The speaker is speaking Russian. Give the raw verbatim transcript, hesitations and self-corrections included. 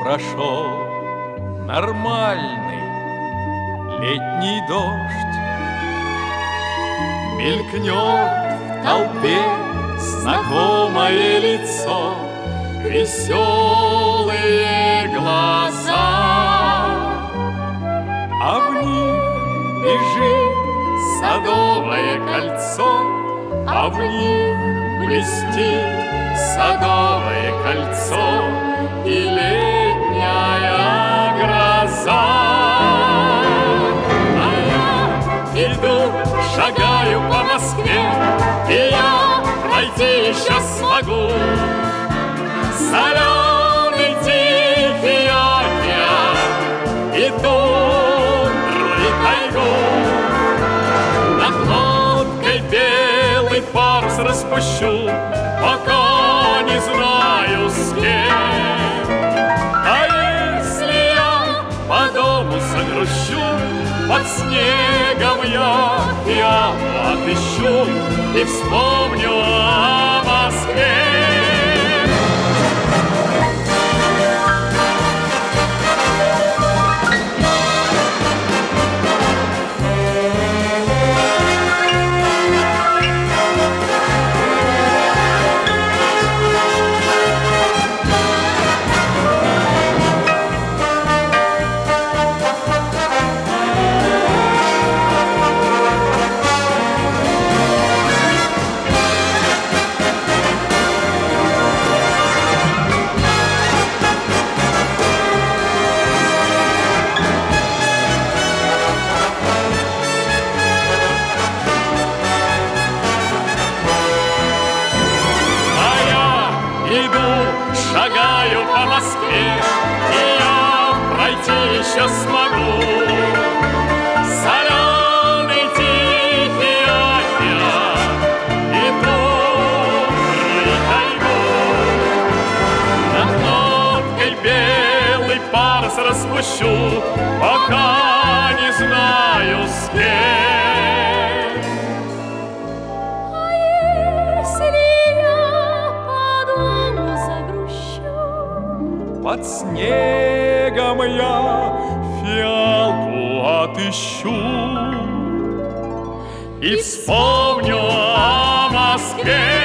прошел нормальный летний дождь. Мелькнет в толпе знакомое лицо, веселые глаза, а в них бежит садовое кольцо, а в них блестит садовое кольцо и летняя гроза. А я иду, шагаю по Москве, и я пройти еще смогу соленый тихий океан и тундру и тайгу. Над лодкой белый парус распущу, пока не знаю с кем. А если я по дому загрущу, под снегом я пиану отыщу и вспомню о Москве. Шагаю по Москве, и я пройти еще смогу соленый тихий океан и тундру и тайгу. Над лодкой белый парус распущу, пока не знаю с кем. А если я по дому загрущу, под снегом я фиалку отыщу и вспомню о Москве.